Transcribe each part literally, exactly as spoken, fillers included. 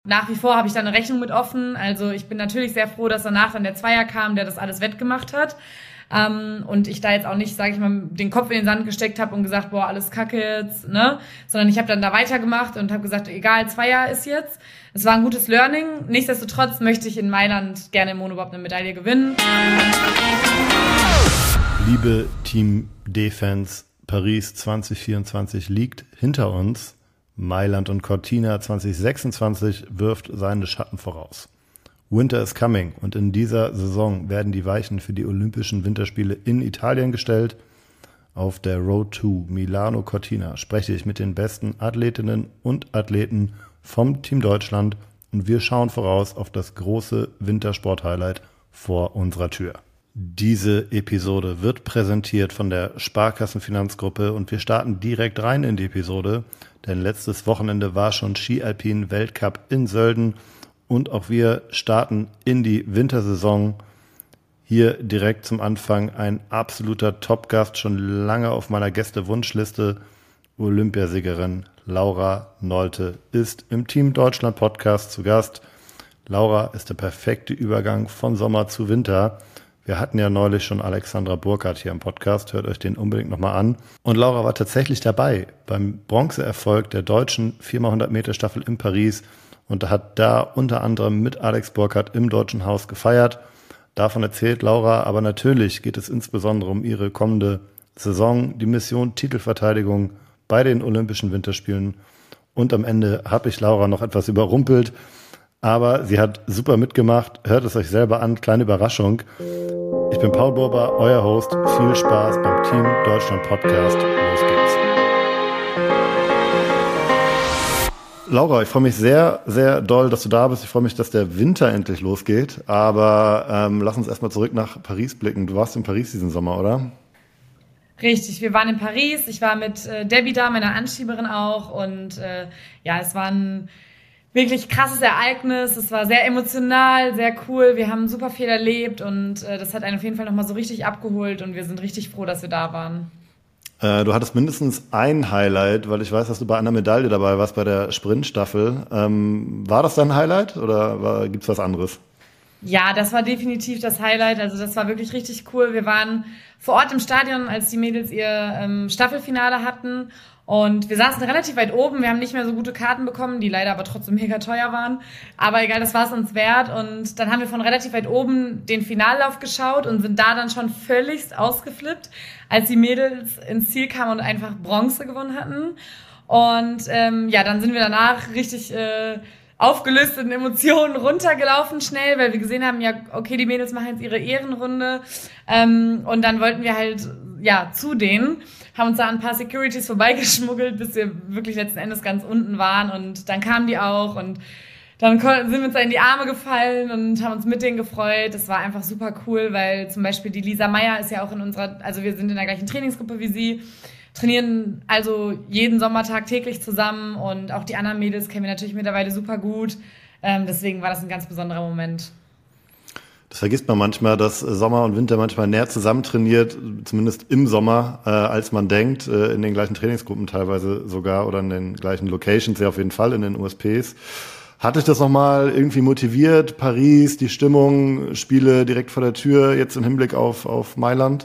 Nach wie vor habe ich da eine Rechnung mit offen. Also ich bin natürlich sehr froh, dass danach dann der Zweier kam, der das alles wettgemacht hat. Ähm, und ich da jetzt auch nicht, sage ich mal, den Kopf in den Sand gesteckt habe und gesagt, boah, alles kacke jetzt, ne? Sondern ich habe dann da weitergemacht und habe gesagt, egal, Zweier ist jetzt. Es war ein gutes Learning. Nichtsdestotrotz möchte ich in Mailand gerne im Monobob eine Medaille gewinnen. Liebe Team D-Fans, Paris zwanzig vierundzwanzig liegt hinter uns. Mailand und Cortina zwanzig sechsundzwanzig wirft seine Schatten voraus. Winter is coming und in dieser Saison werden die Weichen für die Olympischen Winterspiele in Italien gestellt. Auf der Road to Milano Cortina spreche ich mit den besten Athletinnen und Athleten vom Team Deutschland und wir schauen voraus auf das große Wintersport-Highlight vor unserer Tür. Diese Episode wird präsentiert von der Sparkassenfinanzgruppe und wir starten direkt rein in die Episode, denn letztes Wochenende war schon Ski-Alpin-Weltcup in Sölden und auch wir starten in die Wintersaison. Hier direkt zum Anfang ein absoluter Top-Gast, schon lange auf meiner Gäste-Wunschliste. Olympiasiegerin Laura Nolte ist im Team Deutschland Podcast zu Gast. Laura ist der perfekte Übergang von Sommer zu Winter. Wir hatten ja neulich schon Alexandra Burkhardt hier im Podcast, hört euch den unbedingt nochmal an. Und Laura war tatsächlich dabei beim Bronzeerfolg der deutschen vier mal hundert Meter Staffel in Paris und hat da unter anderem mit Alex Burkhardt im Deutschen Haus gefeiert. Davon erzählt Laura, aber natürlich geht es insbesondere um ihre kommende Saison, die Mission Titelverteidigung bei den Olympischen Winterspielen. Und am Ende habe ich Laura noch etwas überrumpelt, aber sie hat super mitgemacht. Hört es euch selber an, kleine Überraschung. Ich bin Paul Burber, euer Host. Viel Spaß beim Team Deutschland Podcast. Los geht's. Laura, ich freue mich sehr, sehr doll, dass du da bist. Ich freue mich, dass der Winter endlich losgeht. Aber ähm, lass uns erstmal zurück nach Paris blicken. Du warst in Paris diesen Sommer, oder? Richtig, wir waren in Paris. Ich war mit äh, Debbie da, meiner Anschieberin auch. Und äh, ja, es war ein wirklich krasses Ereignis. Es war sehr emotional, sehr cool. Wir haben super viel erlebt und äh, das hat einen auf jeden Fall nochmal so richtig abgeholt und wir sind richtig froh, dass wir da waren. Äh, du hattest mindestens ein Highlight, weil ich weiß, dass du bei einer Medaille dabei warst, bei der Sprintstaffel. Ähm, war das dein Highlight oder war, gibt's was anderes? Ja, das war definitiv das Highlight. Also das war wirklich richtig cool. Wir waren vor Ort im Stadion, als die Mädels ihr ähm, Staffelfinale hatten. Und wir saßen relativ weit oben. Wir haben nicht mehr so gute Karten bekommen, die leider aber trotzdem mega teuer waren. Aber egal, das war es uns wert. Und dann haben wir von relativ weit oben den Finallauf geschaut und sind da dann schon völligst ausgeflippt, als die Mädels ins Ziel kamen und einfach Bronze gewonnen hatten. Und ähm, ja, dann sind wir danach richtig äh, aufgelöst in Emotionen runtergelaufen schnell, weil wir gesehen haben, ja, okay, die Mädels machen jetzt ihre Ehrenrunde. Ähm, und dann wollten wir halt ja zu denen, haben uns da an ein paar Securities vorbeigeschmuggelt, bis wir wirklich letzten Endes ganz unten waren. Und dann kamen die auch und dann sind wir uns da in die Arme gefallen und haben uns mit denen gefreut. Das war einfach super cool, weil zum Beispiel die Lisa Meyer ist ja auch in unserer, also wir sind in der gleichen Trainingsgruppe wie sie, trainieren also jeden Sommertag täglich zusammen und auch die anderen Mädels kennen wir natürlich mittlerweile super gut. Ähm, deswegen war das ein ganz besonderer Moment. Das vergisst man manchmal, dass Sommer und Winter manchmal näher zusammen trainiert, zumindest im Sommer, äh, als man denkt, äh, in den gleichen Trainingsgruppen teilweise sogar oder in den gleichen Locations, ja auf jeden Fall in den U S Ps. Hat dich das nochmal irgendwie motiviert? Paris, die Stimmung, Spiele direkt vor der Tür, jetzt im Hinblick auf, auf Mailand?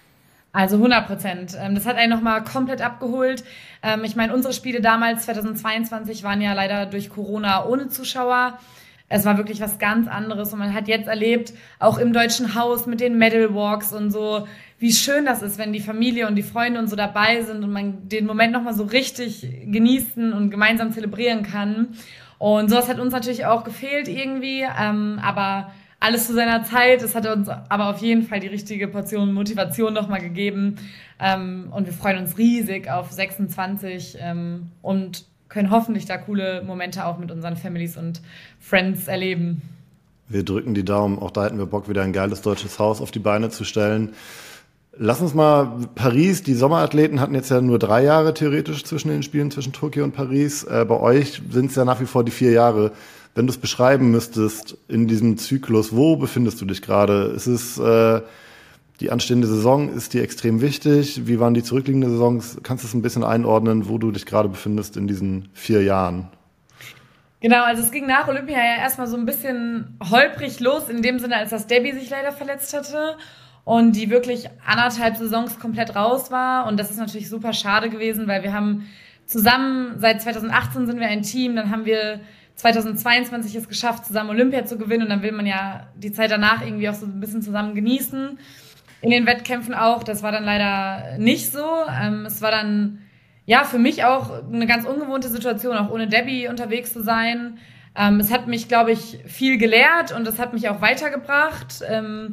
Also hundert Prozent. Das hat einen nochmal komplett abgeholt. Ich meine, unsere Spiele damals, zweitausendzweiundzwanzig, waren ja leider durch Corona ohne Zuschauer. Es war wirklich was ganz anderes und man hat jetzt erlebt, auch im Deutschen Haus mit den Medal Walks und so, wie schön das ist, wenn die Familie und die Freunde und so dabei sind und man den Moment nochmal so richtig genießen und gemeinsam zelebrieren kann. Und sowas hat uns natürlich auch gefehlt irgendwie, ähm, aber alles zu seiner Zeit. Es hat uns aber auf jeden Fall die richtige Portion Motivation nochmal gegeben. Ähm, und wir freuen uns riesig auf sechsundzwanzig ähm, und können hoffentlich da coole Momente auch mit unseren Families und Friends erleben. Wir drücken die Daumen. Auch da hätten wir Bock, wieder ein geiles deutsches Haus auf die Beine zu stellen. Lass uns mal Paris, die Sommerathleten hatten jetzt ja nur drei Jahre theoretisch zwischen den Spielen, zwischen Tokio und Paris. Äh, bei euch sind es ja nach wie vor die vier Jahre. Wenn du es beschreiben müsstest in diesem Zyklus, wo befindest du dich gerade? Ist es äh, die anstehende Saison, ist die extrem wichtig? Wie waren die zurückliegenden Saisons? Kannst du es ein bisschen einordnen, wo du dich gerade befindest in diesen vier Jahren? Genau, also es ging nach Olympia ja erstmal so ein bisschen holprig los, in dem Sinne, als dass Debbie sich leider verletzt hatte und die wirklich anderthalb Saisons komplett raus war. Und das ist natürlich super schade gewesen, weil wir haben zusammen, seit zwanzig achtzehn sind wir ein Team, dann haben wir zwanzig zweiundzwanzig es geschafft, zusammen Olympia zu gewinnen und dann will man ja die Zeit danach irgendwie auch so ein bisschen zusammen genießen. In den Wettkämpfen auch, das war dann leider nicht so. Ähm, es war dann ja für mich auch eine ganz ungewohnte Situation, auch ohne Debbie unterwegs zu sein. Ähm, es hat mich, glaube ich, viel gelehrt und es hat mich auch weitergebracht, ähm,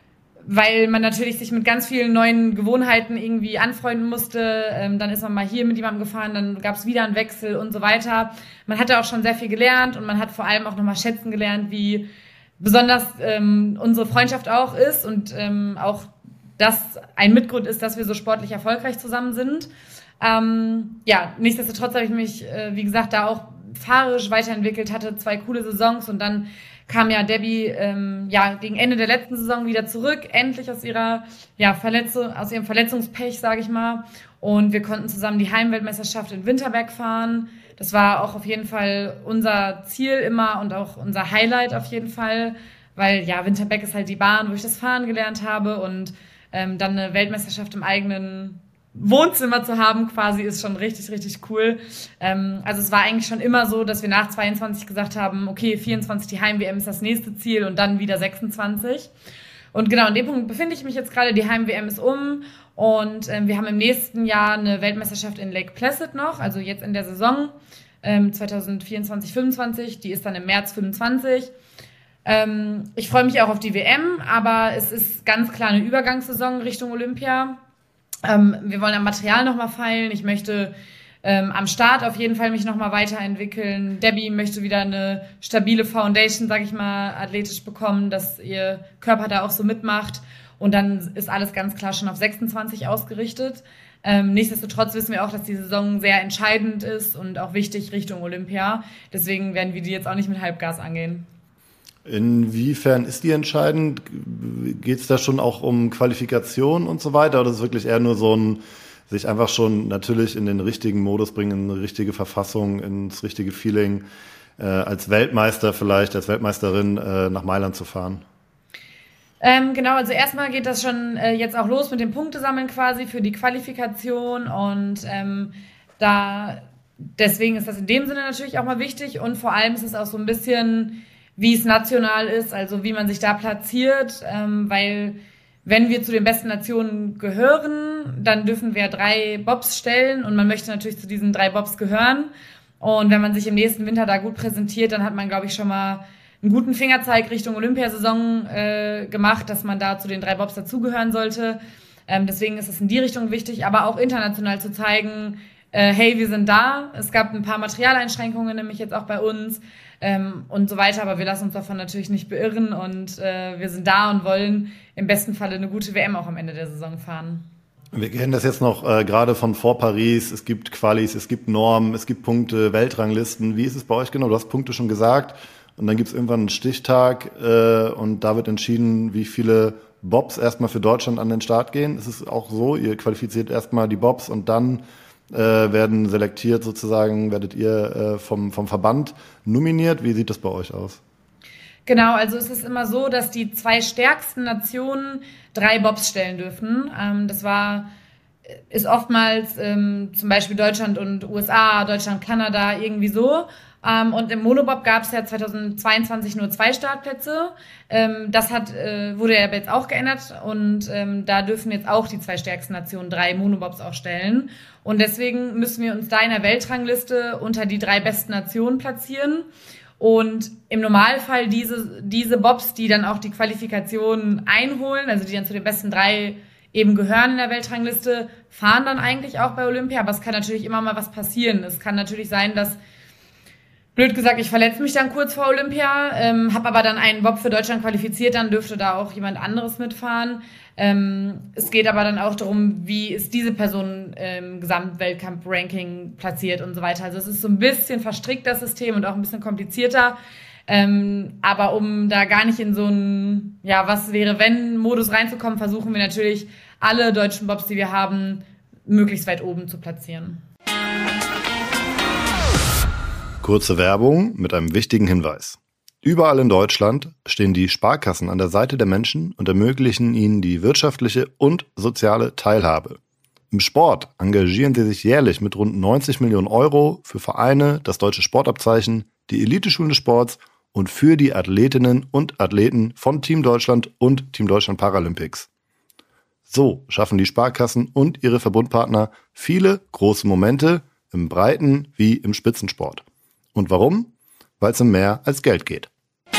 weil man natürlich sich mit ganz vielen neuen Gewohnheiten irgendwie anfreunden musste. Ähm, dann ist man mal hier mit jemandem gefahren, dann gab es wieder einen Wechsel und so weiter. Man hatte auch schon sehr viel gelernt und man hat vor allem auch nochmal schätzen gelernt, wie besonders ähm, unsere Freundschaft auch ist und ähm, auch das ein Mitgrund ist, dass wir so sportlich erfolgreich zusammen sind. Ähm, ja, nichtsdestotrotz habe ich mich, äh, wie gesagt, da auch fahrerisch weiterentwickelt, hatte zwei coole Saisons und dann kam ja Debbie ähm, ja gegen Ende der letzten Saison wieder zurück, endlich aus ihrer ja Verletzung, aus ihrem Verletzungspech, sage ich mal. Und wir konnten zusammen die Heimweltmeisterschaft in Winterberg fahren. Das war auch auf jeden Fall unser Ziel immer und auch unser Highlight auf jeden Fall, weil ja Winterberg ist halt die Bahn, wo ich das Fahren gelernt habe und ähm, dann eine Weltmeisterschaft im eigenen Wohnzimmer zu haben quasi ist schon richtig, richtig cool. Ähm, also es war eigentlich schon immer so, dass wir nach zweiundzwanzig gesagt haben, okay, vierundzwanzig die Heim-W M ist das nächste Ziel und dann wieder sechsundzwanzig. Und genau an dem Punkt befinde ich mich jetzt gerade, die Heim-W M ist um und ähm, wir haben im nächsten Jahr eine Weltmeisterschaft in Lake Placid noch, also jetzt in der Saison ähm, zwanzig vierundzwanzig fünfundzwanzig, die ist dann im März fünfundzwanzig. Ähm, ich freue mich auch auf die W M, aber es ist ganz klar eine Übergangssaison Richtung Olympia. Ähm, wir wollen am Material nochmal feilen. Ich möchte ähm, am Start auf jeden Fall mich nochmal weiterentwickeln. Debbie möchte wieder eine stabile Foundation, sag ich mal, athletisch bekommen, dass ihr Körper da auch so mitmacht. Und dann ist alles ganz klar schon auf sechsundzwanzig ausgerichtet. Ähm, nichtsdestotrotz wissen wir auch, dass die Saison sehr entscheidend ist und auch wichtig Richtung Olympia. Deswegen werden wir die jetzt auch nicht mit Halbgas angehen. Inwiefern ist die entscheidend? Geht es da schon auch um Qualifikation und so weiter? Oder ist es wirklich eher nur so ein, sich einfach schon natürlich in den richtigen Modus bringen, in eine richtige Verfassung, ins richtige Feeling, äh, als Weltmeister vielleicht, als Weltmeisterin äh, nach Mailand zu fahren? Ähm, genau, also erstmal geht das schon äh, jetzt auch los mit dem Punktesammeln quasi für die Qualifikation und ähm, da deswegen ist das in dem Sinne natürlich auch mal wichtig und vor allem ist es auch so ein bisschen, wie es national ist, also wie man sich da platziert, ähm, weil wenn wir zu den besten Nationen gehören, dann dürfen wir drei Bobs stellen und man möchte natürlich zu diesen drei Bobs gehören und wenn man sich im nächsten Winter da gut präsentiert, dann hat man, glaube ich, schon mal einen guten Fingerzeig Richtung Olympiasaison äh, gemacht, dass man da zu den drei Bobs dazugehören sollte. Ähm, deswegen ist es in die Richtung wichtig, aber auch international zu zeigen, äh, hey, wir sind da. Es gab ein paar Materialeinschränkungen, nämlich jetzt auch bei uns ähm, und so weiter, aber wir lassen uns davon natürlich nicht beirren und äh, wir sind da und wollen im besten Falle eine gute W M auch am Ende der Saison fahren. Wir kennen das jetzt noch äh, gerade von vor Paris. Es gibt Qualis, es gibt Normen, es gibt Punkte, Weltranglisten. Wie ist es bei euch genau? Du hast Punkte schon gesagt. Und dann gibt es irgendwann einen Stichtag äh, und da wird entschieden, wie viele Bobs erstmal für Deutschland an den Start gehen. Es ist auch so, ihr qualifiziert erstmal die Bobs und dann äh, werden selektiert sozusagen, werdet ihr äh, vom, vom Verband nominiert. Wie sieht das bei euch aus? Genau, also es ist immer so, dass die zwei stärksten Nationen drei Bobs stellen dürfen. Ähm, das war, ist oftmals ähm, zum Beispiel Deutschland und U S A, Deutschland, Kanada, irgendwie so. Um, und im Monobob gab es ja zweitausendzweiundzwanzig nur zwei Startplätze. Ähm, das hat, äh, wurde ja jetzt auch geändert und ähm, da dürfen jetzt auch die zwei stärksten Nationen drei Monobobs auch stellen. Und deswegen müssen wir uns da in der Weltrangliste unter die drei besten Nationen platzieren. Und im Normalfall diese, diese Bobs, die dann auch die Qualifikation einholen, also die dann zu den besten drei eben gehören in der Weltrangliste, fahren dann eigentlich auch bei Olympia. Aber es kann natürlich immer mal was passieren. Es kann natürlich sein, dass blöd gesagt, ich verletze mich dann kurz vor Olympia, ähm, habe aber dann einen Bob für Deutschland qualifiziert, dann dürfte da auch jemand anderes mitfahren. Ähm, es geht aber dann auch darum, wie ist diese Person im Gesamtweltcup-Ranking platziert und so weiter. Also es ist so ein bisschen verstrickt, das System, und auch ein bisschen komplizierter. Ähm, aber um da gar nicht in so einen, ja, was wäre wenn Modus reinzukommen, versuchen wir natürlich, alle deutschen Bobs, die wir haben, möglichst weit oben zu platzieren. Kurze Werbung mit einem wichtigen Hinweis. Überall in Deutschland stehen die Sparkassen an der Seite der Menschen und ermöglichen ihnen die wirtschaftliche und soziale Teilhabe. Im Sport engagieren sie sich jährlich mit rund neunzig Millionen Euro für Vereine, das deutsche Sportabzeichen, die Eliteschulen des Sports und für die Athletinnen und Athleten von Team Deutschland und Team Deutschland Paralympics. So schaffen die Sparkassen und ihre Verbundpartner viele große Momente im Breiten- wie im Spitzensport. Und warum? Weil es um mehr als Geld geht.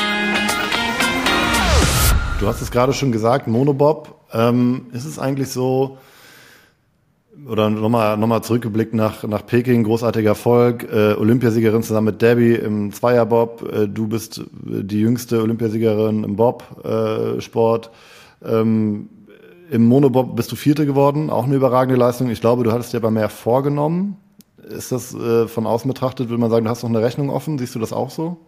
Du hast es gerade schon gesagt, Monobob. Ähm, ist es eigentlich so, oder nochmal noch mal zurückgeblickt nach, nach Peking, großartiger Erfolg, äh, Olympiasiegerin zusammen mit Debbie im Zweierbob. Äh, du bist die jüngste Olympiasiegerin im Bob-Sport. Äh, ähm, Im Monobob bist du Vierte geworden, auch eine überragende Leistung. Ich glaube, du hattest dir aber mehr vorgenommen. Ist das äh, von außen betrachtet, würde man sagen, du hast noch eine Rechnung offen? Siehst du das auch so?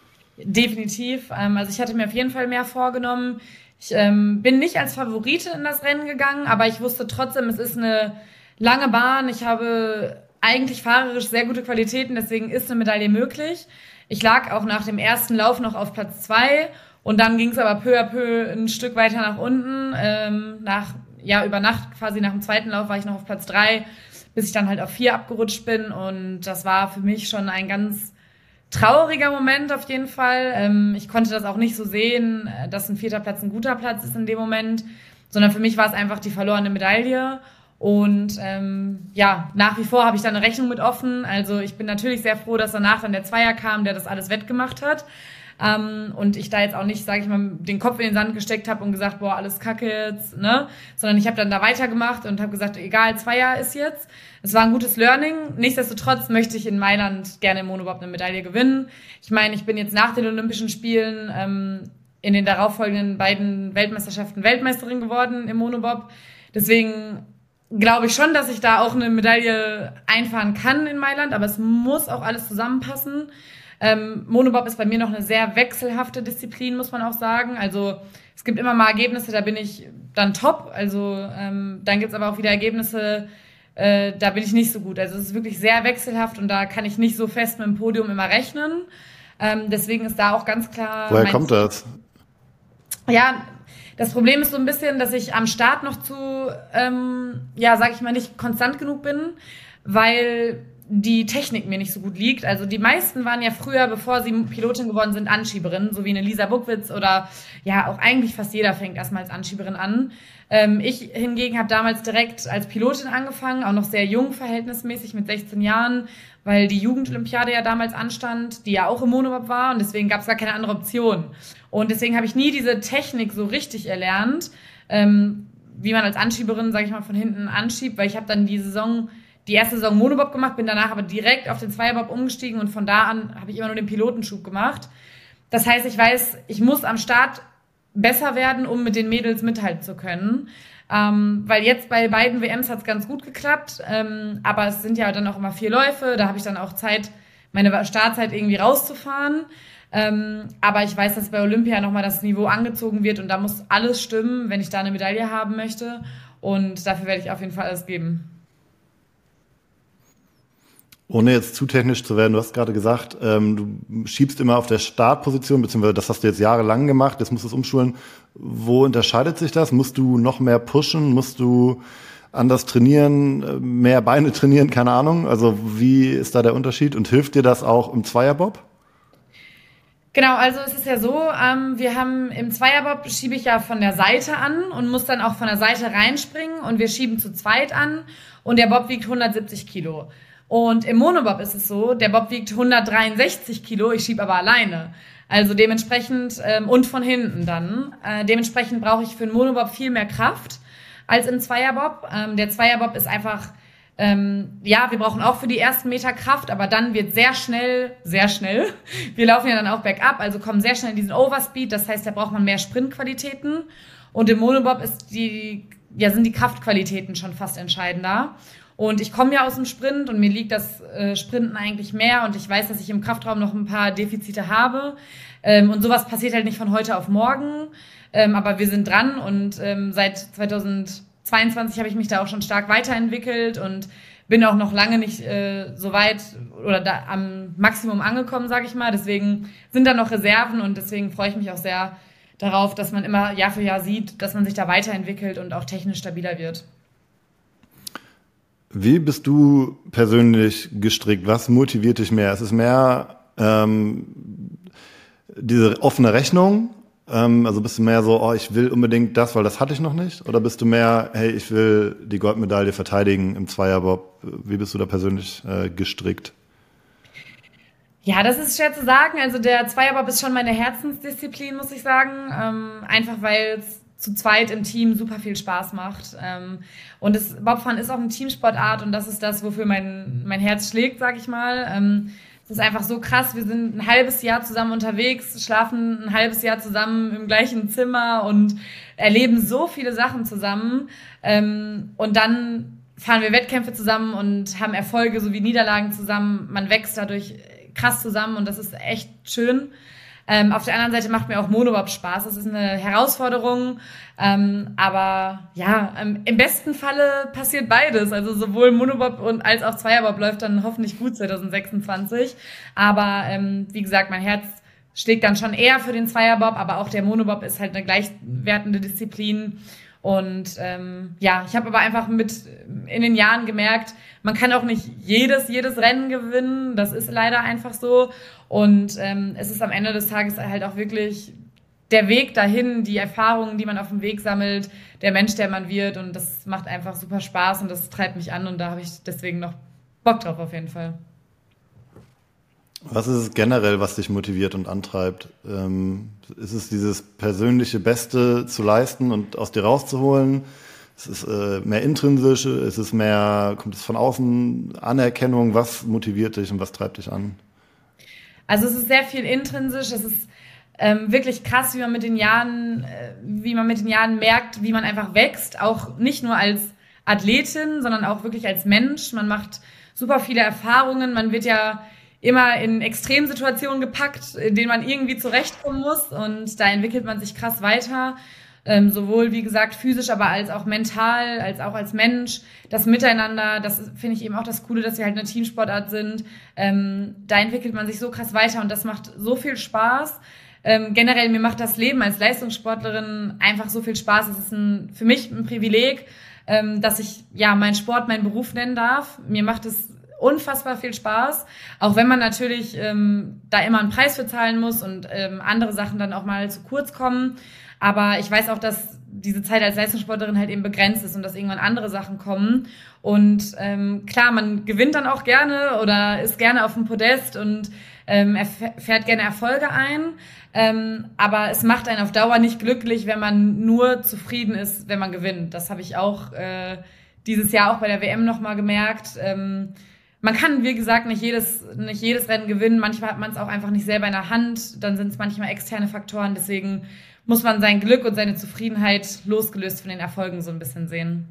Definitiv. Ähm, also ich hatte mir auf jeden Fall mehr vorgenommen. Ich ähm, bin nicht als Favorite in das Rennen gegangen, aber ich wusste trotzdem, es ist eine lange Bahn. Ich habe eigentlich fahrerisch sehr gute Qualitäten, deswegen ist eine Medaille möglich. Ich lag auch nach dem ersten Lauf noch auf Platz zwei und dann ging es aber peu à peu ein Stück weiter nach unten. Ähm, nach, ja, über Nacht quasi nach dem zweiten Lauf war ich noch auf Platz drei, bis ich dann halt auf vier abgerutscht bin und das war für mich schon ein ganz trauriger Moment auf jeden Fall. Ähm, ich konnte das auch nicht so sehen, dass ein vierter Platz ein guter Platz ist in dem Moment, sondern für mich war es einfach die verlorene Medaille und ähm, ja, nach wie vor habe ich da eine Rechnung mit offen. Also ich bin natürlich sehr froh, dass danach dann der Zweier kam, der das alles wettgemacht hat. Ähm, und ich da jetzt auch nicht, sage ich mal, den Kopf in den Sand gesteckt habe und gesagt, boah, alles kacke jetzt, ne? Sondern ich habe dann da weitergemacht und habe gesagt, egal, Zweier ist jetzt. Es war ein gutes Learning. Nichtsdestotrotz möchte ich in Mailand gerne im Monobob eine Medaille gewinnen. Ich meine, ich bin jetzt nach den Olympischen Spielen ähm, in den darauffolgenden beiden Weltmeisterschaften Weltmeisterin geworden im Monobob. Deswegen glaube ich schon, dass ich da auch eine Medaille einfahren kann in Mailand, aber es muss auch alles zusammenpassen. Ähm, Monobob ist bei mir noch eine sehr wechselhafte Disziplin, muss man auch sagen. Also es gibt immer mal Ergebnisse, da bin ich dann top. Also ähm, dann gibt's aber auch wieder Ergebnisse, äh, da bin ich nicht so gut. Also es ist wirklich sehr wechselhaft und da kann ich nicht so fest mit dem Podium immer rechnen. Ähm, deswegen ist da auch ganz klar... Woher kommt das? Ja, das Problem ist so ein bisschen, dass ich am Start noch zu, ähm, ja, sag ich mal, nicht konstant genug bin, weil die Technik mir nicht so gut liegt. Also die meisten waren ja früher, bevor sie Pilotin geworden sind, Anschieberinnen, so wie eine Lisa Buckwitz oder ja, auch eigentlich fast jeder fängt erstmal als Anschieberin an. Ähm, ich hingegen habe damals direkt als Pilotin angefangen, auch noch sehr jung verhältnismäßig mit sechzehn Jahren, weil die Jugendolympiade ja damals anstand, die ja auch im Monobob war und deswegen gab es gar keine andere Option. Und deswegen habe ich nie diese Technik so richtig erlernt, ähm, wie man als Anschieberin, sage ich mal, von hinten anschiebt, weil ich habe dann die Saison die erste Saison Monobob gemacht, bin danach aber direkt auf den Zweierbob umgestiegen und von da an habe ich immer nur den Pilotenschub gemacht. Das heißt, ich weiß, ich muss am Start besser werden, um mit den Mädels mithalten zu können. Ähm, weil jetzt bei beiden W Ms hat es ganz gut geklappt, ähm, aber es sind ja dann auch immer vier Läufe, da habe ich dann auch Zeit, meine Startzeit irgendwie rauszufahren. Ähm, aber ich weiß, dass bei Olympia nochmal das Niveau angezogen wird und da muss alles stimmen, wenn ich da eine Medaille haben möchte und dafür werde ich auf jeden Fall alles geben. Ohne jetzt zu technisch zu werden, du hast gerade gesagt, ähm, du schiebst immer auf der Startposition, beziehungsweise das hast du jetzt jahrelang gemacht, jetzt musst du es umschulen. Wo unterscheidet sich das? Musst du noch mehr pushen? Musst du anders trainieren, mehr Beine trainieren? Keine Ahnung. Also wie ist da der Unterschied? Und hilft dir das auch im Zweierbob? Genau, also es ist ja so, ähm, wir haben im Zweierbob schiebe ich ja von der Seite an und muss dann auch von der Seite reinspringen und wir schieben zu zweit an und der Bob wiegt hundertsiebzig Kilo. Und im Monobob ist es so, der Bob wiegt hundertdreiundsechzig Kilo, ich schiebe aber alleine. Also dementsprechend, ähm, und von hinten dann. Äh, dementsprechend brauche ich für den Monobob viel mehr Kraft als im Zweierbob. Ähm, der Zweierbob ist einfach, ähm, ja, wir brauchen auch für die ersten Meter Kraft, aber dann wird sehr schnell, sehr schnell, wir laufen ja dann auch bergab, also kommen sehr schnell in diesen Overspeed, das heißt, da braucht man mehr Sprintqualitäten. Und im Monobob ist die, ja, sind die Kraftqualitäten schon fast entscheidender. Und ich komme ja aus dem Sprint und mir liegt das äh, Sprinten eigentlich mehr und ich weiß, dass ich im Kraftraum noch ein paar Defizite habe. Ähm, und sowas passiert halt nicht von heute auf morgen. Ähm, aber wir sind dran und ähm, seit zweitausendzweiundzwanzig habe ich mich da auch schon stark weiterentwickelt und bin auch noch lange nicht äh, so weit oder da am Maximum angekommen, sage ich mal. Deswegen sind da noch Reserven und deswegen freue ich mich auch sehr darauf, dass man immer Jahr für Jahr sieht, dass man sich da weiterentwickelt und auch technisch stabiler wird. Wie bist du persönlich gestrickt? Was motiviert dich mehr? Ist es mehr ähm, diese offene Rechnung? Ähm, also bist du mehr so, oh, ich will unbedingt das, weil das hatte ich noch nicht? Oder bist du mehr, hey, ich will die Goldmedaille verteidigen im Zweierbob? Wie bist du da persönlich äh, gestrickt? Ja, das ist schwer zu sagen. Also der Zweierbob ist schon meine Herzensdisziplin, muss ich sagen. Ähm, einfach weil es zu zweit im Team super viel Spaß macht. Ähm, und das Bobfahren ist auch eine Teamsportart und das ist das, wofür mein, mein Herz schlägt, sag ich mal. Ähm, es ist einfach so krass. Wir sind ein halbes Jahr zusammen unterwegs, schlafen ein halbes Jahr zusammen im gleichen Zimmer und erleben so viele Sachen zusammen. Ähm, und dann fahren wir Wettkämpfe zusammen und haben Erfolge sowie Niederlagen zusammen. Man wächst dadurch krass zusammen und das ist echt schön. Ähm, auf der anderen Seite macht mir auch Monobob Spaß. Das ist eine Herausforderung, ähm, aber ja, ähm, im besten Falle passiert beides. Also sowohl Monobob und als auch Zweierbob läuft dann hoffentlich gut zwanzig sechsundzwanzig. Aber ähm, wie gesagt, mein Herz schlägt dann schon eher für den Zweierbob, aber auch der Monobob ist halt eine gleichwertende Disziplin. Und ähm, ja, ich habe aber einfach mit in den Jahren gemerkt, man kann auch nicht jedes jedes Rennen gewinnen. Das ist leider einfach so. Und ähm, es ist am Ende des Tages halt auch wirklich der Weg dahin, die Erfahrungen, die man auf dem Weg sammelt, der Mensch, der man wird. Und das macht einfach super Spaß und das treibt mich an. Und da habe ich deswegen noch Bock drauf auf jeden Fall. Was ist es generell, was dich motiviert und antreibt? Ähm, ist es dieses persönliche Beste zu leisten und aus dir rauszuholen? Ist es äh, mehr intrinsisch? Ist es mehr, kommt es von außen, Anerkennung? Was motiviert dich und was treibt dich an? Also es ist sehr viel intrinsisch. Es ist ähm, wirklich krass, wie man mit den Jahren, äh, wie man mit den Jahren merkt, wie man einfach wächst. Auch nicht nur als Athletin, sondern auch wirklich als Mensch. Man macht super viele Erfahrungen. Man wird ja immer in Extremsituationen gepackt, in denen man irgendwie zurechtkommen muss und da entwickelt man sich krass weiter, ähm, sowohl wie gesagt physisch, aber als auch mental, als auch als Mensch, das Miteinander, das finde ich eben auch das Coole, dass wir halt eine Teamsportart sind, ähm, da entwickelt man sich so krass weiter und das macht so viel Spaß. Ähm, generell, mir macht das Leben als Leistungssportlerin einfach so viel Spaß, es ist ein, für mich ein Privileg, ähm, dass ich ja meinen Sport, meinen Beruf nennen darf, mir macht es unfassbar viel Spaß, auch wenn man natürlich ähm, da immer einen Preis für zahlen muss und ähm, andere Sachen dann auch mal zu kurz kommen. Aber ich weiß auch, dass diese Zeit als Leistungssportlerin halt eben begrenzt ist und dass irgendwann andere Sachen kommen. Und ähm, klar, man gewinnt dann auch gerne oder ist gerne auf dem Podest und ähm, fährt gerne Erfolge ein. Ähm, aber es macht einen auf Dauer nicht glücklich, wenn man nur zufrieden ist, wenn man gewinnt. Das habe ich auch äh, dieses Jahr auch bei der W M nochmal gemerkt. Ähm, Man kann, wie gesagt, nicht jedes, nicht jedes Rennen gewinnen. Manchmal hat man es auch einfach nicht selber in der Hand. Dann sind es manchmal externe Faktoren. Deswegen muss man sein Glück und seine Zufriedenheit losgelöst von den Erfolgen so ein bisschen sehen.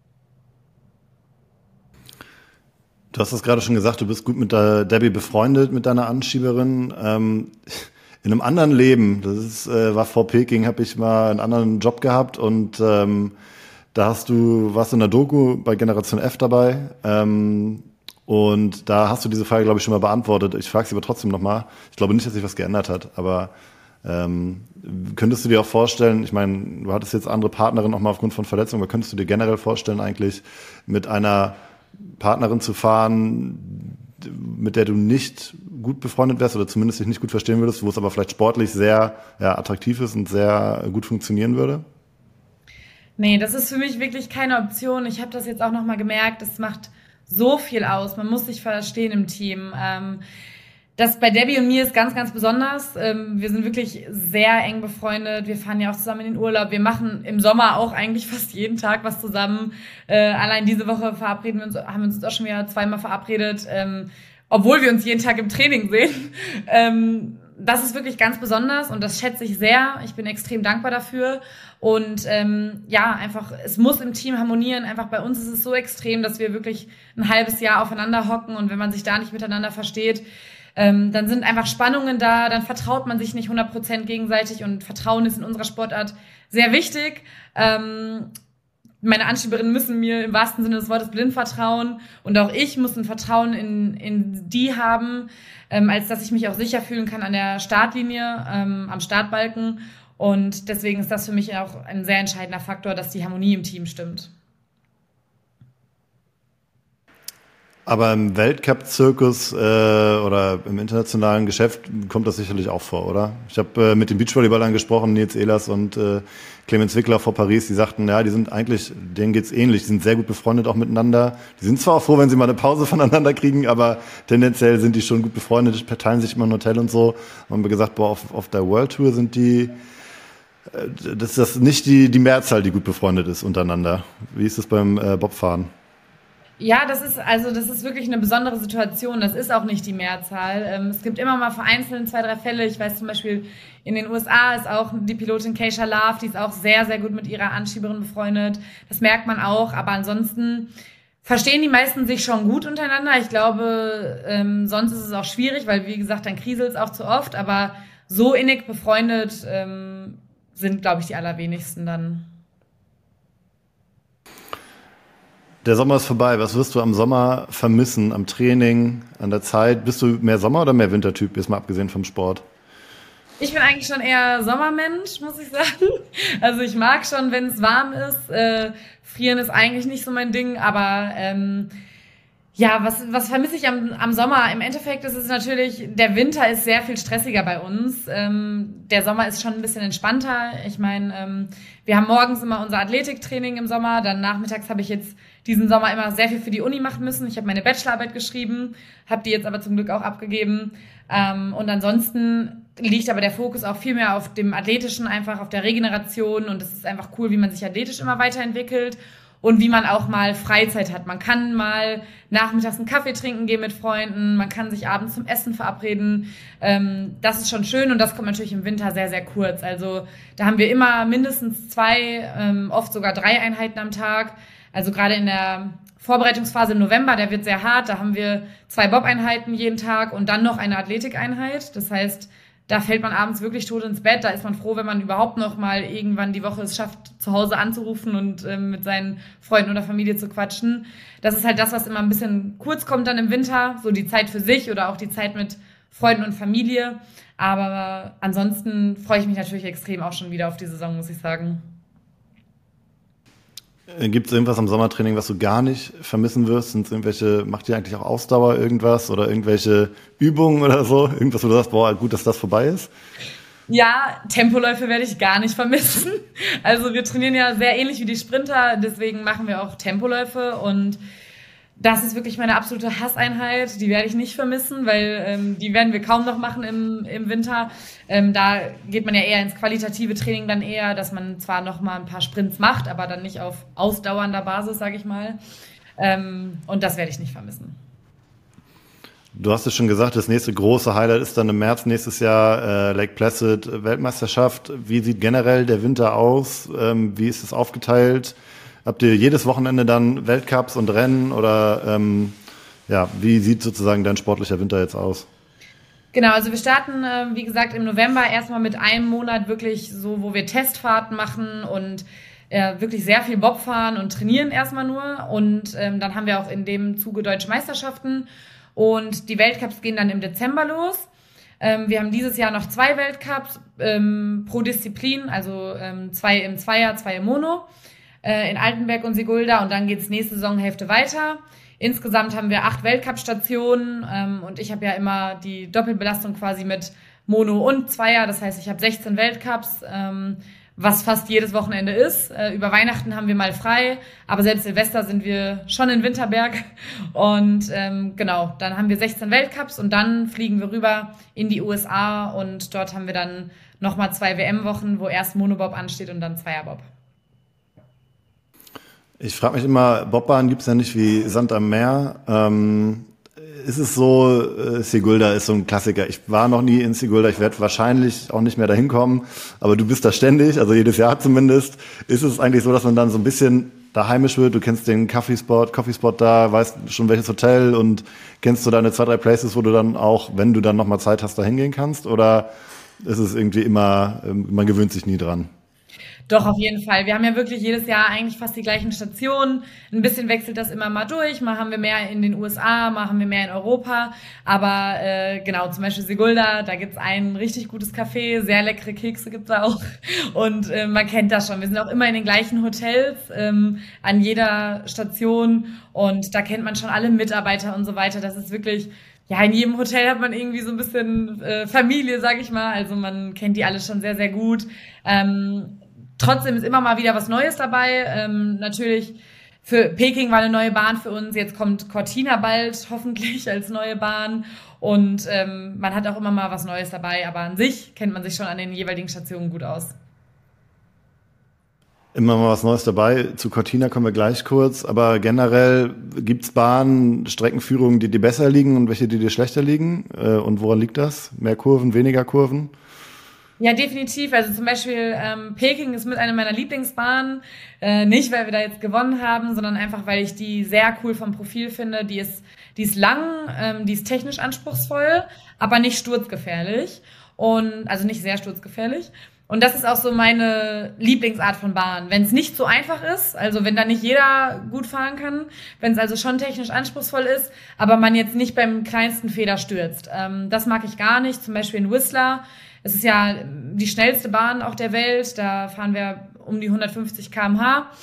Du hast es gerade schon gesagt, du bist gut mit der Debbie befreundet, mit deiner Anschieberin. Ähm, in einem anderen Leben, das ist, äh, war vor Peking, habe ich mal einen anderen Job gehabt und ähm, da hast du, warst du in der Doku bei Generation F dabei. Ähm, Und da hast du diese Frage, glaube ich, schon mal beantwortet. Ich frage sie aber trotzdem nochmal. Ich glaube nicht, dass sich was geändert hat, aber ähm, könntest du dir auch vorstellen, ich meine, du hattest jetzt andere Partnerin nochmal aufgrund von Verletzungen, aber könntest du dir generell vorstellen, eigentlich mit einer Partnerin zu fahren, mit der du nicht gut befreundet wärst oder zumindest dich nicht gut verstehen würdest, wo es aber vielleicht sportlich sehr ja, attraktiv ist und sehr gut funktionieren würde? Nee, das ist für mich wirklich keine Option. Ich habe das jetzt auch nochmal gemerkt, das macht so viel aus. Man muss sich verstehen im Team. Ähm, das bei Debbie und mir ist ganz, ganz besonders. Ähm, wir sind wirklich sehr eng befreundet. Wir fahren ja auch zusammen in den Urlaub. Wir machen im Sommer auch eigentlich fast jeden Tag was zusammen. Äh, allein diese Woche verabreden wir uns, haben wir uns auch schon wieder zweimal verabredet, ähm, obwohl wir uns jeden Tag im Training sehen. Ähm, das ist wirklich ganz besonders und das schätze ich sehr. Ich bin extrem dankbar dafür. Und ähm, ja, einfach, es muss im Team harmonieren. Einfach bei uns ist es so extrem, dass wir wirklich ein halbes Jahr aufeinander hocken und wenn man sich da nicht miteinander versteht, ähm, dann sind einfach Spannungen da, dann vertraut man sich nicht hundert Prozent gegenseitig und Vertrauen ist in unserer Sportart sehr wichtig. Ähm, meine Anschieberinnen müssen mir im wahrsten Sinne des Wortes blind vertrauen und auch ich muss ein Vertrauen in, in die haben, ähm, als dass ich mich auch sicher fühlen kann an der Startlinie, ähm, am Startbalken. Und deswegen ist das für mich auch ein sehr entscheidender Faktor, dass die Harmonie im Team stimmt. Aber im Weltcup-Zirkus äh, oder im internationalen Geschäft kommt das sicherlich auch vor, oder? Ich habe äh, mit den Beachvolleyballern gesprochen, Nils Ehlers und äh, Clemens Wickler vor Paris, die sagten, ja, die sind eigentlich, denen geht's ähnlich, die sind sehr gut befreundet auch miteinander. Die sind zwar auch froh, wenn sie mal eine Pause voneinander kriegen, aber tendenziell sind die schon gut befreundet, teilen sich immer ein Hotel und so. Und haben wir gesagt, boah, auf, auf der World Tour sind die, äh, das ist das nicht die, die Mehrzahl, die gut befreundet ist untereinander. Wie ist das beim äh, Bobfahren? Ja, das ist also das ist wirklich eine besondere Situation. Das ist auch nicht die Mehrzahl. Ähm, es gibt immer mal vereinzelt zwei, drei Fälle. Ich weiß zum Beispiel, in den U S A ist auch die Pilotin Keisha Love, die ist auch sehr, sehr gut mit ihrer Anschieberin befreundet. Das merkt man auch. Aber ansonsten verstehen die meisten sich schon gut untereinander. Ich glaube, ähm, sonst ist es auch schwierig, weil, wie gesagt, dann kriselt es auch zu oft. Aber so innig befreundet ähm, sind, glaube ich, die allerwenigsten dann. Der Sommer ist vorbei. Was wirst du am Sommer vermissen, am Training, an der Zeit? Bist du mehr Sommer- oder mehr Wintertyp, jetzt mal abgesehen vom Sport? Ich bin eigentlich schon eher Sommermensch, muss ich sagen. Also ich mag schon, wenn es warm ist. Äh, frieren ist eigentlich nicht so mein Ding, aber ähm, ja, was, was vermisse ich am, am Sommer? Im Endeffekt ist es natürlich, der Winter ist sehr viel stressiger bei uns. Ähm, der Sommer ist schon ein bisschen entspannter. Ich meine, ähm, wir haben morgens immer unser Athletiktraining im Sommer. Dann nachmittags habe ich jetzt diesen Sommer immer sehr viel für die Uni machen müssen. Ich habe meine Bachelorarbeit geschrieben, habe die jetzt aber zum Glück auch abgegeben. Ähm, und ansonsten liegt aber der Fokus auch viel mehr auf dem Athletischen, einfach auf der Regeneration. Und es ist einfach cool, wie man sich athletisch immer weiterentwickelt. Und wie man auch mal Freizeit hat. Man kann mal nachmittags einen Kaffee trinken gehen mit Freunden, man kann sich abends zum Essen verabreden. Ähm, das ist schon schön und das kommt natürlich im Winter sehr, sehr kurz. Also da haben wir immer mindestens zwei, ähm, oft sogar drei Einheiten am Tag. Also gerade in der Vorbereitungsphase im November, der wird sehr hart. Da haben wir zwei Bob-Einheiten jeden Tag und dann noch eine Athletikeinheit. Das heißt, da fällt man abends wirklich tot ins Bett. Da ist man froh, wenn man überhaupt noch mal irgendwann die Woche es schafft, zu Hause anzurufen und ähm, mit seinen Freunden oder Familie zu quatschen. Das ist halt das, was immer ein bisschen kurz kommt dann im Winter. So die Zeit für sich oder auch die Zeit mit Freunden und Familie. Aber ansonsten freue ich mich natürlich extrem auch schon wieder auf die Saison, muss ich sagen. Gibt es irgendwas am Sommertraining, was du gar nicht vermissen wirst? Sind irgendwelche, macht ihr eigentlich auch Ausdauer irgendwas oder irgendwelche Übungen oder so? Irgendwas, wo du sagst, boah, gut, dass das vorbei ist? Ja, Tempoläufe werde ich gar nicht vermissen. Also wir trainieren ja sehr ähnlich wie die Sprinter, deswegen machen wir auch Tempoläufe und das ist wirklich meine absolute Hasseinheit. Die werde ich nicht vermissen, weil ähm, die werden wir kaum noch machen im, im Winter. Ähm, da geht man ja eher ins qualitative Training dann eher, dass man zwar noch mal ein paar Sprints macht, aber dann nicht auf ausdauernder Basis, sage ich mal. Ähm, und das werde ich nicht vermissen. Du hast es schon gesagt, das nächste große Highlight ist dann im März nächstes Jahr äh, Lake Placid Weltmeisterschaft. Wie sieht generell der Winter aus? Ähm, wie ist es aufgeteilt? Habt ihr jedes Wochenende dann Weltcups und Rennen oder ähm, ja, wie sieht sozusagen dein sportlicher Winter jetzt aus? Genau, also wir starten, äh, wie gesagt, im November erstmal mit einem Monat wirklich so, wo wir Testfahrten machen und äh, wirklich sehr viel Bob fahren und trainieren erstmal nur. Und ähm, dann haben wir auch in dem Zuge Deutsche Meisterschaften und die Weltcups gehen dann im Dezember los. Ähm, wir haben dieses Jahr noch zwei Weltcups ähm, pro Disziplin, also ähm, zwei im Zweier, zwei im Mono. In Altenberg und Sigulda und dann geht's nächste Saisonhälfte weiter. Insgesamt haben wir acht Weltcup-Stationen ähm, und ich habe ja immer die Doppelbelastung quasi mit Mono und Zweier. Das heißt, ich habe sechzehn Weltcups, ähm, was fast jedes Wochenende ist. Äh, über Weihnachten haben wir mal frei, aber selbst Silvester sind wir schon in Winterberg. Und ähm, genau, dann haben wir sechzehn Weltcups und dann fliegen wir rüber in die U S A und dort haben wir dann nochmal zwei W M-Wochen, wo erst Monobob ansteht und dann Zweierbob. Ich frage mich immer, Bobbahn gibt's ja nicht wie Sand am Meer. Ähm, ist es so, äh, Sigulda ist so ein Klassiker. Ich war noch nie in Sigulda, ich werde wahrscheinlich auch nicht mehr dahin kommen, aber du bist da ständig, also jedes Jahr zumindest. Ist es eigentlich so, dass man dann so ein bisschen da heimisch wird? Du kennst den Coffeespot, Coffeespot da, weißt schon welches Hotel und kennst du deine zwei, drei Places, wo du dann auch, wenn du dann nochmal Zeit hast, da hingehen kannst? Oder ist es irgendwie immer, man gewöhnt sich nie dran? Doch, auf jeden Fall. Wir haben ja wirklich jedes Jahr eigentlich fast die gleichen Stationen. Ein bisschen wechselt das immer mal durch. Mal haben wir mehr in den U S A, mal haben wir mehr in Europa. Aber äh, genau, zum Beispiel Sigulda, da gibt's ein richtig gutes Café, sehr leckere Kekse gibt's da auch. Und äh, man kennt das schon. Wir sind auch immer in den gleichen Hotels, ähm, an jeder Station. Und da kennt man schon alle Mitarbeiter und so weiter. Das ist wirklich... Ja, in jedem Hotel hat man irgendwie so ein bisschen äh, Familie, sag ich mal. Also man kennt die alle schon sehr, sehr gut. Ähm, trotzdem ist immer mal wieder was Neues dabei. Ähm, natürlich, für Peking war eine neue Bahn für uns. Jetzt kommt Cortina bald hoffentlich als neue Bahn. Und ähm, man hat auch immer mal was Neues dabei. Aber an sich kennt man sich schon an den jeweiligen Stationen gut aus. Immer mal was Neues dabei. Zu Cortina kommen wir gleich kurz. Aber generell gibt's Bahnen, Streckenführungen, die dir besser liegen und welche, die dir schlechter liegen? Und woran liegt das? Mehr Kurven, weniger Kurven? Ja, definitiv. Also zum Beispiel ähm, Peking ist mit einer meiner Lieblingsbahnen. Äh, nicht, weil wir da jetzt gewonnen haben, sondern einfach, weil ich die sehr cool vom Profil finde. Die ist, die ist lang, ähm, die ist technisch anspruchsvoll, aber nicht sturzgefährlich. Und also nicht sehr sturzgefährlich. Und das ist auch so meine Lieblingsart von Bahn. Wenn es nicht so einfach ist, also wenn da nicht jeder gut fahren kann, wenn es also schon technisch anspruchsvoll ist, aber man jetzt nicht beim kleinsten Fehler stürzt. Ähm, das mag ich gar nicht. Zum Beispiel in Whistler. Es ist ja die schnellste Bahn auch der Welt. Da fahren wir um die hundertfünfzig Kilometer pro Stunde.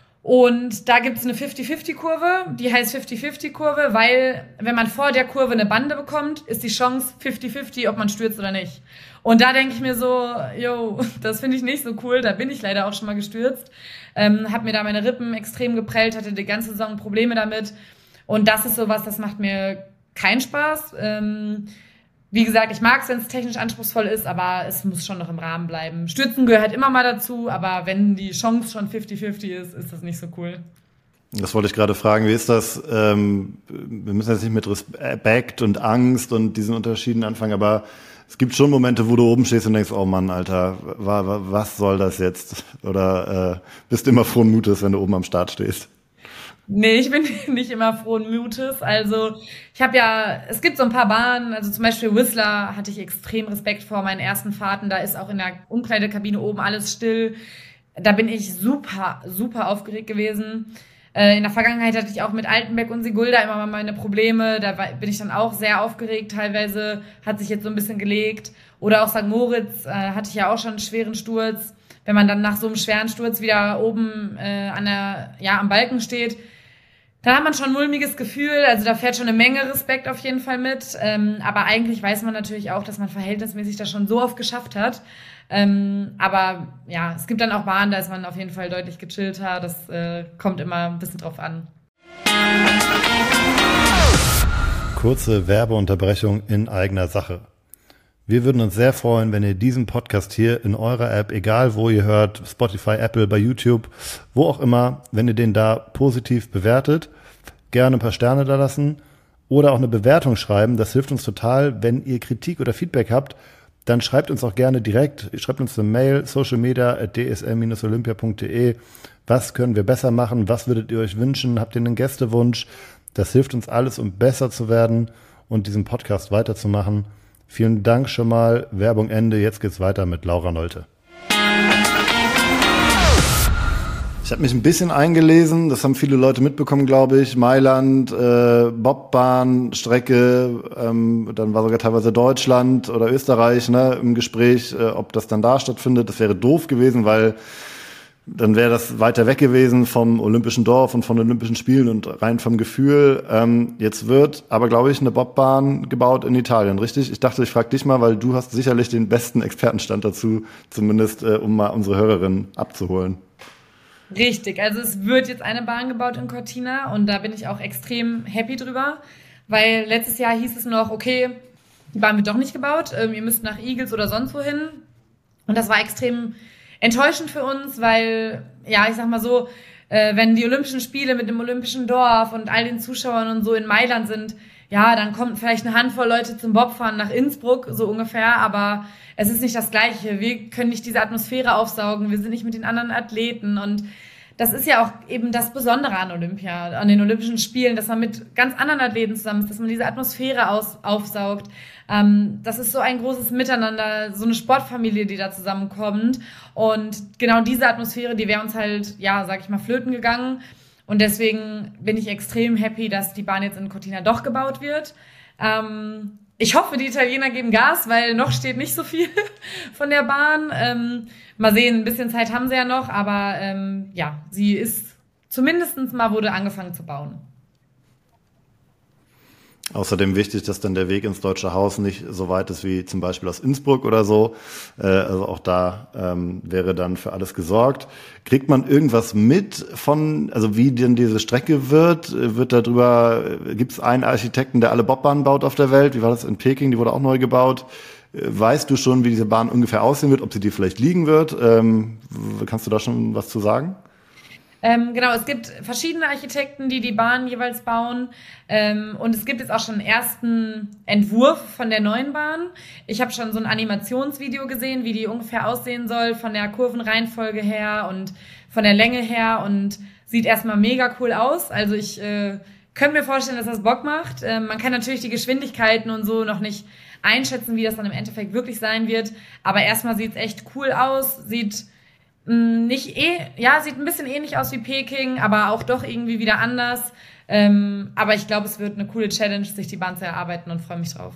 Und da gibt's eine fünfzig-fünfzig-Kurve, die heißt fünfzig-fünfzig-Kurve, weil wenn man vor der Kurve eine Bande bekommt, ist die Chance fünfzig-fünfzig, ob man stürzt oder nicht. Und da denke ich mir so, yo, das finde ich nicht so cool, da bin ich leider auch schon mal gestürzt, ähm, habe mir da meine Rippen extrem geprellt, hatte die ganze Saison Probleme damit und das ist sowas, das macht mir keinen Spaß. Ähm, Wie gesagt, ich mag es, wenn es technisch anspruchsvoll ist, aber es muss schon noch im Rahmen bleiben. Stürzen gehört immer mal dazu, aber wenn die Chance schon fünfzig-fünfzig ist, ist das nicht so cool. Das wollte ich gerade fragen. Wie ist das? Ähm, wir müssen jetzt nicht mit Respekt und Angst und diesen Unterschieden anfangen, aber es gibt schon Momente, wo du oben stehst und denkst, oh Mann, Alter, wa, wa, was soll das jetzt? Oder äh, bist du immer frohen Mutes, wenn du oben am Start stehst? Nee, ich bin nicht immer frohen Mutes. Also ich habe ja, es gibt so ein paar Bahnen, also zum Beispiel Whistler hatte ich extrem Respekt vor meinen ersten Fahrten. Da ist auch in der Umkleidekabine oben alles still. Da bin ich super, super aufgeregt gewesen. Äh, in der Vergangenheit hatte ich auch mit Altenberg und Sigulda immer mal meine Probleme. Da war, bin ich dann auch sehr aufgeregt. Teilweise hat sich jetzt so ein bisschen gelegt. Oder auch Sankt Moritz äh, hatte ich ja auch schon einen schweren Sturz. Wenn man dann nach so einem schweren Sturz wieder oben äh, an der, ja, am Balken steht, da hat man schon ein mulmiges Gefühl, also da fährt schon eine Menge Respekt auf jeden Fall mit, ähm, aber eigentlich weiß man natürlich auch, dass man verhältnismäßig das schon so oft geschafft hat, ähm, aber ja, es gibt dann auch Bahnen, da ist man auf jeden Fall deutlich gechillter, das äh, kommt immer ein bisschen drauf an. Kurze Werbeunterbrechung in eigener Sache. Wir würden uns sehr freuen, wenn ihr diesen Podcast hier in eurer App, egal wo ihr hört, Spotify, Apple, bei YouTube, wo auch immer, wenn ihr den da positiv bewertet, gerne ein paar Sterne da lassen oder auch eine Bewertung schreiben. Das hilft uns total. Wenn ihr Kritik oder Feedback habt, dann schreibt uns auch gerne direkt. Schreibt uns eine Mail, socialmedia at d s l dash olympia punkt d e. Was können wir besser machen? Was würdet ihr euch wünschen? Habt ihr einen Gästewunsch? Das hilft uns alles, um besser zu werden und diesen Podcast weiterzumachen. Vielen Dank schon mal. Werbung Ende. Jetzt geht's weiter mit Laura Nolte. Ich habe mich ein bisschen eingelesen. Das haben viele Leute mitbekommen, glaube ich. Mailand, äh, Bobbahn, Strecke, ähm, dann war sogar teilweise Deutschland oder Österreich, ne, im Gespräch, äh, ob das dann da stattfindet. Das wäre doof gewesen, weil dann wäre das weiter weg gewesen vom Olympischen Dorf und von den Olympischen Spielen und rein vom Gefühl. Ähm, jetzt wird aber, glaube ich, eine Bobbahn gebaut in Italien, richtig? Ich dachte, ich frage dich mal, weil du hast sicherlich den besten Expertenstand dazu, zumindest äh, um mal unsere Hörerinnen abzuholen. Richtig, also es wird jetzt eine Bahn gebaut in Cortina und da bin ich auch extrem happy drüber, weil letztes Jahr hieß es noch, okay, die Bahn wird doch nicht gebaut, ähm, ihr müsst nach Igls oder sonst wohin und das war extrem enttäuschend für uns, weil, ja, ich sag mal so, äh, wenn die Olympischen Spiele mit dem Olympischen Dorf und all den Zuschauern und so in Mailand sind, ja, dann kommt vielleicht eine Handvoll Leute zum Bobfahren nach Innsbruck, so ungefähr, aber es ist nicht das Gleiche. Wir können nicht diese Atmosphäre aufsaugen, wir sind nicht mit den anderen Athleten und das ist ja auch eben das Besondere an Olympia, an den Olympischen Spielen, dass man mit ganz anderen Athleten zusammen ist, dass man diese Atmosphäre aus, aufsaugt. Ähm, das ist so ein großes Miteinander, so eine Sportfamilie, die da zusammenkommt. Und genau diese Atmosphäre, die wäre uns halt, ja, sag ich mal, flöten gegangen. Und deswegen bin ich extrem happy, dass die Bahn jetzt in Cortina doch gebaut wird. Ähm, ich hoffe, die Italiener geben Gas, weil noch steht nicht so viel von der Bahn. Ähm, mal sehen, ein bisschen Zeit haben sie ja noch, aber ähm, ja, sie ist zumindest mal wurde angefangen zu bauen. Außerdem wichtig, dass dann der Weg ins Deutsche Haus nicht so weit ist wie zum Beispiel aus Innsbruck oder so. Äh, also auch da ähm, wäre dann für alles gesorgt. Kriegt man irgendwas mit von, also wie denn diese Strecke wird? Wird darüber, gibt es einen Architekten, der alle Bobbahnen baut auf der Welt? Wie war das in Peking? Die wurde auch neu gebaut. Weißt du schon, wie diese Bahn ungefähr aussehen wird? Ob sie dir vielleicht liegen wird? Ähm, kannst du da schon was zu sagen? Ähm, genau, es gibt verschiedene Architekten, die die Bahn jeweils bauen. Ähm, und es gibt jetzt auch schon einen ersten Entwurf von der neuen Bahn. Ich habe schon so ein Animationsvideo gesehen, wie die ungefähr aussehen soll, von der Kurvenreihenfolge her und von der Länge her. Und sieht erstmal mega cool aus. Also ich äh, könnte mir vorstellen, dass das Bock macht. Ähm, man kann natürlich die Geschwindigkeiten und so noch nicht einschätzen, wie das dann im Endeffekt wirklich sein wird. Aber erstmal sieht's echt cool aus. Sieht Nicht eh, ja, sieht ein bisschen ähnlich aus wie Peking, aber auch doch irgendwie wieder anders. Ähm, aber ich glaube, es wird eine coole Challenge, sich die Bahn zu erarbeiten und freue mich drauf.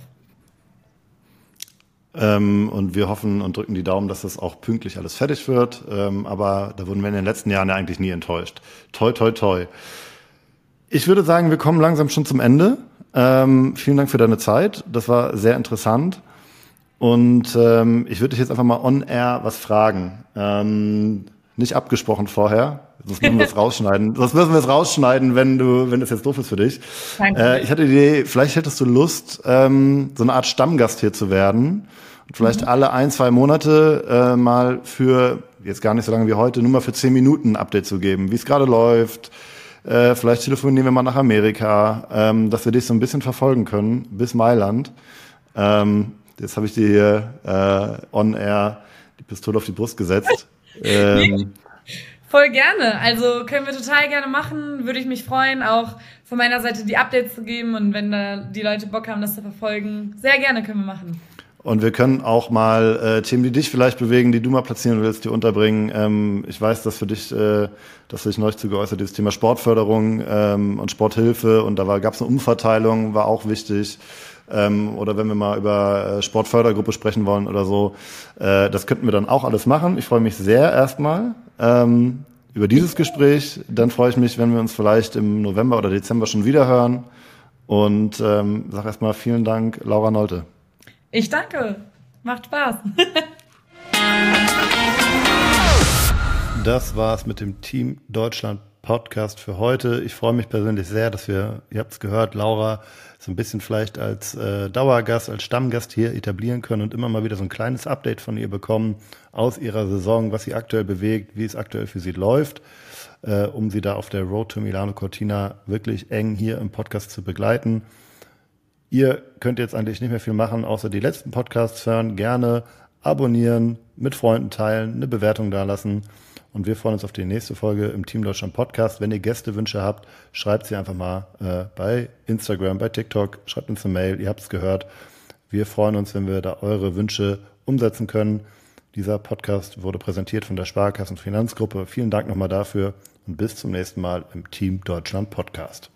Ähm, und wir hoffen und drücken die Daumen, dass das auch pünktlich alles fertig wird. Ähm, aber da wurden wir in den letzten Jahren ja eigentlich nie enttäuscht. Toi, toi, toi. Ich würde sagen, wir kommen langsam schon zum Ende. Ähm, vielen Dank für deine Zeit. Das war sehr interessant. Und ähm, ich würde dich jetzt einfach mal on air was fragen. Ähm, nicht abgesprochen vorher. Sonst müssen wir es rausschneiden. Sonst müssen wir es rausschneiden, wenn du, wenn das jetzt doof ist für dich. Äh, ich hatte die Idee, vielleicht hättest du Lust, ähm, so eine Art Stammgast hier zu werden. Und vielleicht mhm. alle ein, zwei Monate äh, mal für, jetzt gar nicht so lange wie heute, nur mal für zehn Minuten ein Update zu geben, wie es gerade läuft. Äh, vielleicht telefonieren wir mal nach Amerika, ähm, dass wir dich so ein bisschen verfolgen können, bis Mailand. Ähm, Jetzt habe ich dir hier äh, on air die Pistole auf die Brust gesetzt. Ähm, Voll gerne. Also können wir total gerne machen. Würde ich mich freuen, auch von meiner Seite die Updates zu geben. Und wenn da die Leute Bock haben, das zu verfolgen, sehr gerne können wir machen. Und wir können auch mal äh, Themen, die dich vielleicht bewegen, die du mal platzieren willst, die unterbringen. Ähm, ich weiß, dass für dich, äh, dass du dich neulich zu geäußert, dieses Thema Sportförderung ähm, und Sporthilfe. Und da gab es eine Umverteilung, war auch wichtig. Ähm, oder wenn wir mal über äh, Sportfördergruppe sprechen wollen oder so. Äh, das könnten wir dann auch alles machen. Ich freue mich sehr erstmal ähm, über dieses Gespräch. Dann freue ich mich, wenn wir uns vielleicht im November oder Dezember schon wieder hören. Und ähm, sag erstmal vielen Dank, Laura Nolte. Ich danke. Macht Spaß. Das war's mit dem Team Deutschland Podcast für heute. Ich freue mich persönlich sehr, dass wir, ihr habt es gehört, Laura so ein bisschen vielleicht als äh, Dauergast, als Stammgast hier etablieren können und immer mal wieder so ein kleines Update von ihr bekommen aus ihrer Saison, was sie aktuell bewegt, wie es aktuell für sie läuft, äh, um sie da auf der Road to Milano Cortina wirklich eng hier im Podcast zu begleiten. Ihr könnt jetzt eigentlich nicht mehr viel machen, außer die letzten Podcasts hören, gerne abonnieren, mit Freunden teilen, eine Bewertung dalassen. Und wir freuen uns auf die nächste Folge im Team Deutschland Podcast. Wenn ihr Gästewünsche habt, schreibt sie einfach mal äh, bei Instagram, bei TikTok, schreibt uns eine Mail, ihr habt es gehört. Wir freuen uns, wenn wir da eure Wünsche umsetzen können. Dieser Podcast wurde präsentiert von der Sparkassen Finanzgruppe. Vielen Dank nochmal dafür und bis zum nächsten Mal im Team Deutschland Podcast.